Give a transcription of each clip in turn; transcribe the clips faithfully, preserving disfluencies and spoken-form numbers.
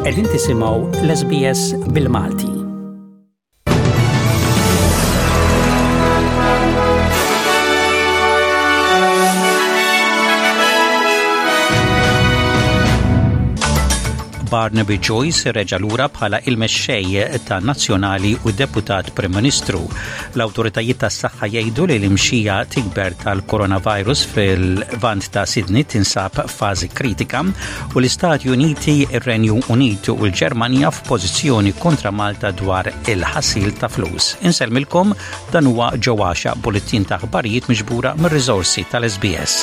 Qegħdin tisimgħu l-S B S bil-Malti. Barnaby Joyce reġa' lura bħala il-mexxej ta' nazzjonali u deputat Prim Ministru. L-awtoritajiet tas-saħħa jgħidu li l-imxija tikber tal-coronavirus fil-Lvant ta' Sydney tinsab f'fażi kritika u l-Istati Uniti, ir-Renju Unit u l-Ġermanja f'pożizzjoni kontra Malta dwar il-ħassil ta' flus. Insellmilkom dan huwa ġewwaxa bulettin ta' aħbarijiet miġbura mir-riżorsi tal-S B S.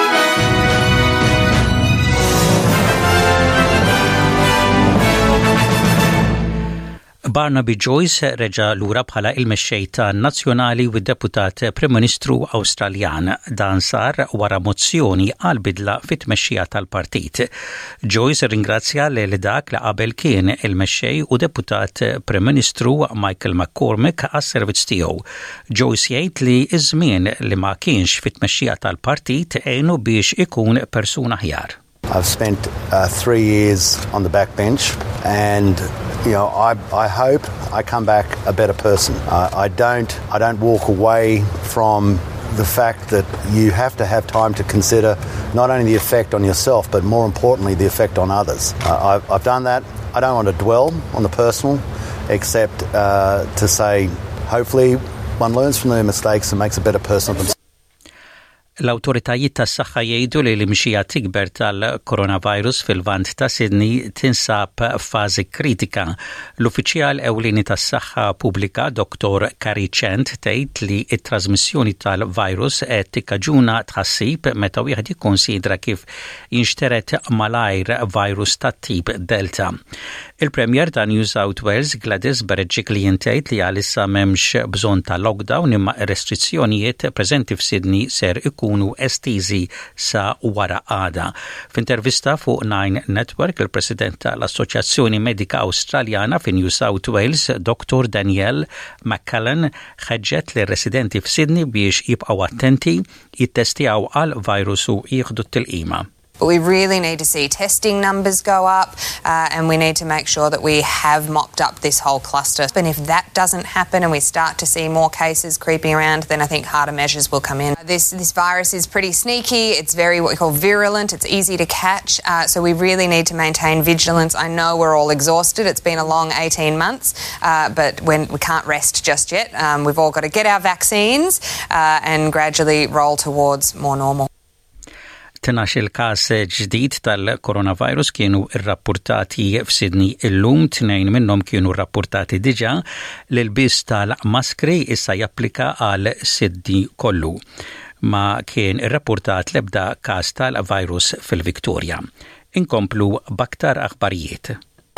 Barnaby Joyce reġa' lura bħala il-mexxej tan-nazzjonali u d-deputat Prim Ministru Awstraljan. Dan sar wara mozzjoni għal bidla fit-tmexxija tal-partit. Joyce ringrazzja lil dak li qabel kien il-mexxej u deputat Prim Ministru Michael McCormick għas-servizz tiegħu. Joyce jgħid li iż-żmien li ma kienx fit-tmexxija tal-partit għenu biex ikun persuna aħjar. I've spent uh, three years on the backbench and you know I I hope I come back a better person. Uh, I don't I don't walk away from the fact that you have to have time to consider not only the effect on yourself but more importantly the effect on others. Uh, I've I've done that. I don't want to dwell on the personal except uh, to say hopefully one learns from their mistakes and makes a better person of themselves. L-awtoritajiet tas-saħħa jgħidu li l-imxija tikber tal-coronavirus fil-Lvant ta' Sydney tinsab f'fażi kritika. L-uffiċjal ewlieni tas-saħħa pubblika Doktor Carrie Chant tgħid li t-trasmissjoni tal-virus qed tikkaġuna tħassib meta wieħed jikkonsidra kif jinxteret malajr virus tat-tip Delta. Il-Premier ta' New South Wales Gladys Berejiklian tgħid li għalissa m'hemmx bżonn ta' lockdown imma restrizzjonijiet preżenti f'Sydney ser ikunu estiżi sa wara għada. F'intervista fuq Nine Network, il-President tal-Assoċjazzjoni Medika Awstraljana fi New South Wales, Doktor Danielle McCallan, ħeġġet li residenti f'Sydney biex jibqgħu attenti, jittestjaw għal virus u jieħdu t-tilqima. But we really need to see testing numbers go up uh, and we need to make sure that we have mopped up this whole cluster. And if that doesn't happen and we start to see more cases creeping around, then I think harder measures will come in. This, this virus is pretty sneaky. It's very what we call virulent. It's easy to catch. Uh, so we really need to maintain vigilance. I know we're all exhausted. It's been a long eighteen months, uh, but when we can't rest just yet. Um, we've all got to get our vaccines uh, and gradually roll towards more normal. Tnax il-każ ġdid tal-coronavirus kienu rrappurtati f'Sydney illum, tnejn minnhom kienu rrappurtati diġà li l-biss tal-maskri issa japplika għal Sydney kollu. Ma kien irrappurtat l-ebda każ tal-virus fil-Victoria. Inkomplu b'aktar aħbarijiet.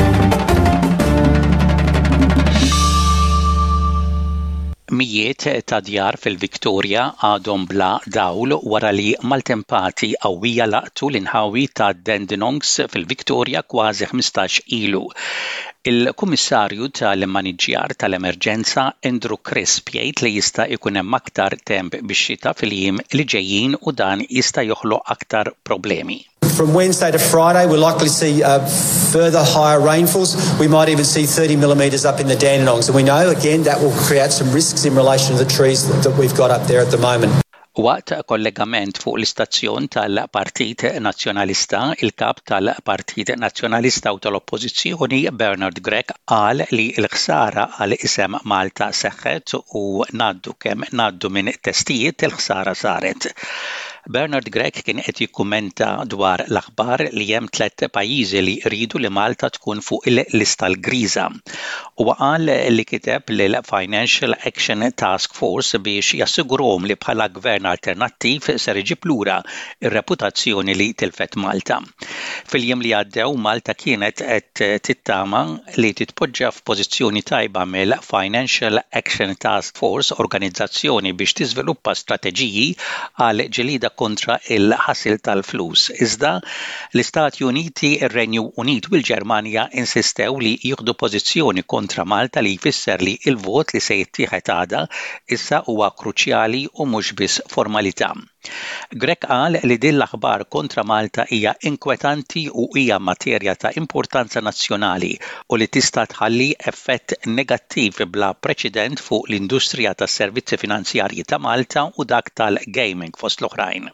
Mijiet ta' djar fil-Victoria għadhom bla dawl wara li maltempati qawwija laqtu l-inħawi ta' Dandenongs fil-Victoria kważi ħmistax ilu. Il-Kummissarju tal-Maniġġjar tal-Emerġenza Andrew Crisp jgħid li jista' jkun hemm aktar temp bix-xita fil-jiem li ġejjin u dan jista' joħloq aktar problemi. From Wednesday to Friday, we're likely to see uh, further higher rainfalls. We might even see thirty millimetres up in the Dandenongs. And we know, again, that will create some risks in relation to the trees that, that we've got up there at the moment. Waqt kollegament fuq l-istazzjon tal-Partit Nazzjonalista, il-kap tal-Partit Nazzjonalista u tal-Oppożizzjoni Bernard Gregg qal li l-ħsara għal isem Malta seħħet u ngħaddu kemm ngħaddu minn testijiet il-ħsara saret. Bernard Gregg kien qed jikkummenta dwar l-aħbar li hemm tliet pajjiżi li jridu li Malta tkun fuq il-lista l-griża. Huwa qal li kiteb lil Financial Action Task Force biex jassigurhom li bħala gvern alternattiv ser iġib lura ir-reputazzjoni li tilfet Malta. Fil-jiem li għaddew Malta kienet qed tittama li titpoġġa f'pożizzjoni tajba mill-Financial Action Task Force, organizzazzjoni biex tiżviluppa strateġiji għal ġelida kontra il-ħassil tal-flus. Iżda l-Istati Uniti, ir-Renju Unit u l-Ġermanja insistew li jieħdu pożizzjoni kontra Malta li jfisser li il-vot li se jittieħed għada issa huwa kruċjali u mhux biss formalità. Grek qal li din l-aħbar kontra Malta hija inkwetanti u hija materja ta' importanza nazzjonali u li tista' tħalli effett negattiv bla preċedent fuq l-industrija tas-servizzi finanzjarji ta' Malta u dak tal-gaming fost l-oħrajn.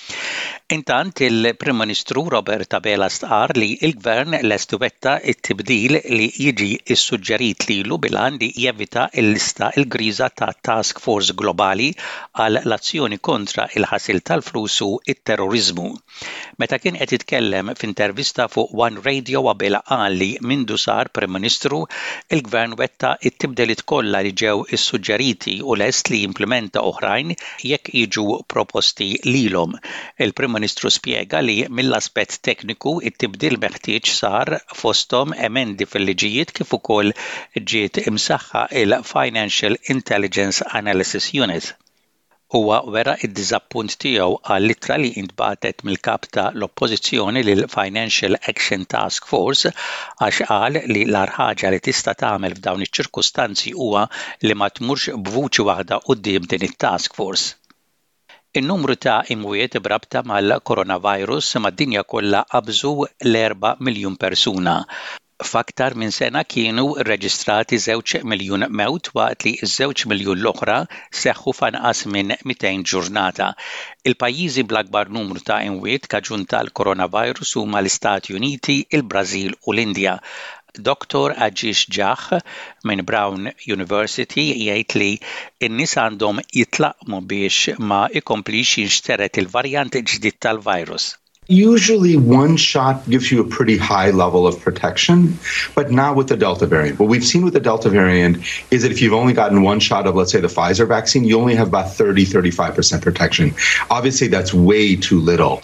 Intant il-Prim Ministru Robert Abela stqar li il-Gvern lest iwetta t-tibdil li jiġi ssuġġerit lilu bilan li jevita l-lista l-griża ta' Task Force Globali għal l-azzjoni kontra il-ħasil tal-flus u it-terrorizmu. Meta kien qed jitkellem f'intervista fuq One Radio Abela qal li mindu sar Prim Ministru il-Gvern wetta t-tibdiliet kollha li ġew issuġġeriti u lest li jimplementa oħrajn jekk jiġu proposti lilhom. Il-Prim Ministru spjega li mill-aspett tekniku it-tibdil meħtieġ sar fosthom emendi fil-liġijiet kif ukoll ġiet imsaħħa il-Financial Intelligence Analysis Unit. Huwa wera id-diżappunt tiegħu għal littra li intbagħtet mill-kap ta' l-Oppożizzjoni lil Financial Action Task Force għax qal li l-ar ħaġa li tista' tagħmel f'dawn iċ-ċirkustanzi huwa li ma tmurx b'vuċi waħda quddiem din it-task force. In-numru ta' imwiet brabta mal-coronavirus mad-dinja kollha qabżu l-erba' miljun persuna. F'aktar minn sena kienu rreġistrati żewġ miljun mewt waqt li ż-żewġ miljun l-oħra seħħu f'anqas minn mitejn ġurnata. Il-pajjiżi bl-akbar numru ta' imwiet kaġun tal-coronavirus huma l-Istati Uniti, il-Brażil u l-Indja. Doktor Ajish Jha minn Brown University jgħid li n-nies għandhom jitlaqmu biex ma ikomplix jinxteret il-varjant ġdid tal-virus. Usually one shot gives you a pretty high level of protection, but not with the Delta variant. What we've seen with the Delta variant is that if you've only gotten one shot of, let's say, the Pfizer vaccine, you only have about thirty to thirty-five percent protection. Obviously, that's way too little.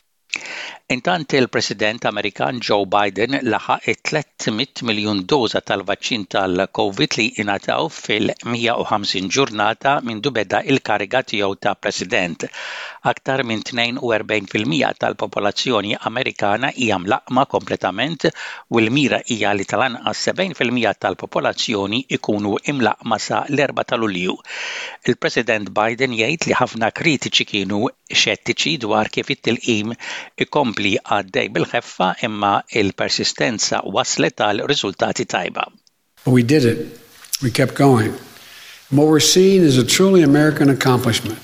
Intant il-President Amerikan Joe Biden laħaq tliet miljun doża tal-vaċċin tal-COVID li ingħataw fil-mija u ħamsin ġurnata mindu beda il-kariga tiegħu ta' President. Aktar minn tnejn u erbgħin fil-mija tal-popolazzjoni Amerikana hija mlaqma kompletament u l-mira hija li tal-anqas sebgħin fil-mija tal-popolazzjoni ikunu imlaqma sa l-erba' ta' Lulju. Il-President Biden jgħid li ħafna kritiċi kienu xettiċi dwar kif it-tilqim ikompli għaddej bil-ħeffa imma il-persistenza waslet għal riżultati tajba. We did it. We kept going. What we're seeing is a truly American accomplishment.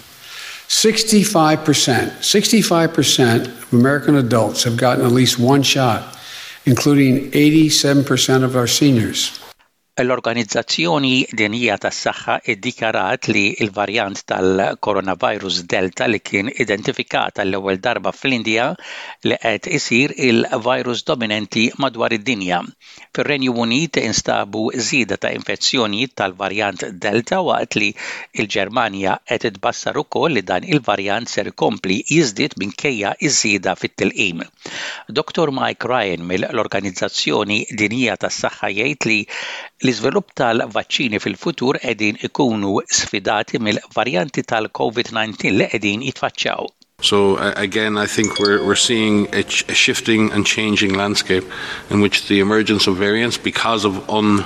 sixty-five percent, sixty-five percent of American adults have gotten at least one shot, including eighty-seven percent of our seniors. L-Organizzazzjoni Dinjija tas-Saħħa iddikjarat li l-varjant tal-coronavirus Delta li kien identifikata l-ewwel darba fl-Indja li qed isir il-virus dominanti madwar id-dinja. Fir-Renju Unit instabu żieda ta' infezzjonijiet tal-varjant Delta waqt li l-Ġermanja qed tbassar ukoll li dan il-varjant ser ikompli jiżdied minkejja iż-żieda fit-tilqim. Doktor Mike Ryan mill-Organizzazzjoni Dinjija tas-Saħħa jgħid li l-iżvilupp tal-vaċċini fil-futur qegħdin ikunu sfidati mill-varjanti tal-COVID nineteen li qegħdin jitfaċċaw. So uh, again, I think we're we're seeing a, ch- a shifting and changing landscape in which the emergence of variants, because of un,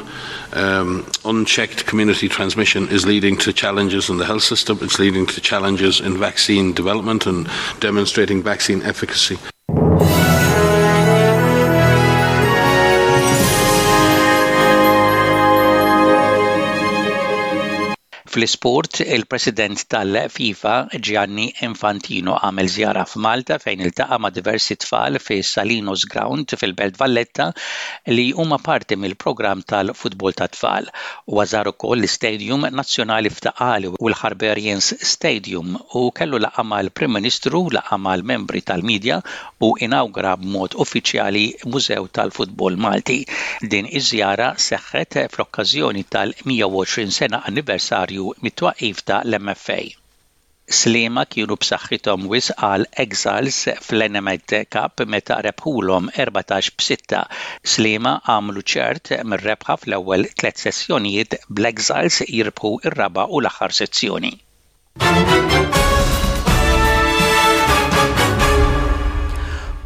um, unchecked community transmission, is leading to challenges in the health system. It's leading to challenges in vaccine development and demonstrating vaccine efficacy. Fl-isport, il-President tal-FIFA Gianni Infantino għamel żjara f'Malta fejn iltaqa' ma' diversi tfal fi Salinos Ground fil-Belt Valletta li huma parti mill-programm tal-futbol tat-tfal. U żar ukoll l-Istadium Nazzjonali f'Taqali u l-Harberians Stadium u kellu laqgħa mal-Prim Ministru, laqgħa mal-membri tal-midja u inawgra b'mod uffiċjali Mużew tal-Futbol Malti. Din iż-żjara seħħet fl-okkażjoni tal-mija u għoxrin sena anniversarju mit-twaqqif ta' l-M F A. Sliema kienu b'saħħithom wisq għal Exiles fl-N M D Cup meta rebħulhom erbatax b'sitta. Sliema għamlu ċert mir-rebħa fl-ewwel tliet sessjonijiet bl-Exiles jirbħu ir-raba' u l-aħħar sezzjoni.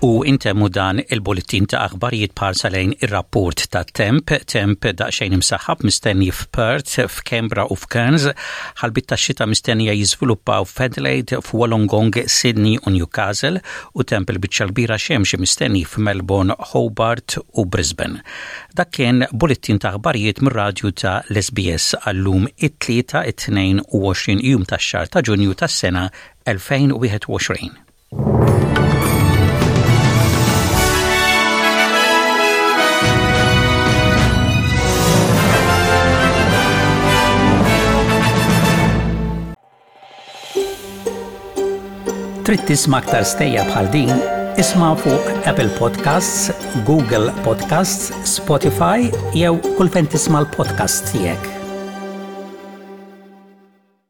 U intemmu dan il-bulletin ta' aħbarijiet parsa lejn ir-rapport ta' Temp, Temp daqsxejn imsaħħab mistenni f'Perth, f'Kembra u f'Cairns, ħalbit tax-xita mistennija jiżviluppaw f'Adelaide, f'Wollongong, Sydney u Newcastle, u Temp il-biċċa kbira xemx mistenni f'Melbourne, Hobart u Brisbane. Dak kien bulletin ta' aħbarijiet mir-radju ta' l-S B S għallum it-tlieta it-tnejn u għoxrin jum tax-xahar ta' Ġunju tas-sena elfejn u wieħed u għoxrin. Trid tisma' aktar stejja bħal din, isma' fuq Apple Podcasts, Google Podcasts, Spotify jew kull fejn tisma' l-podcast tiegħek.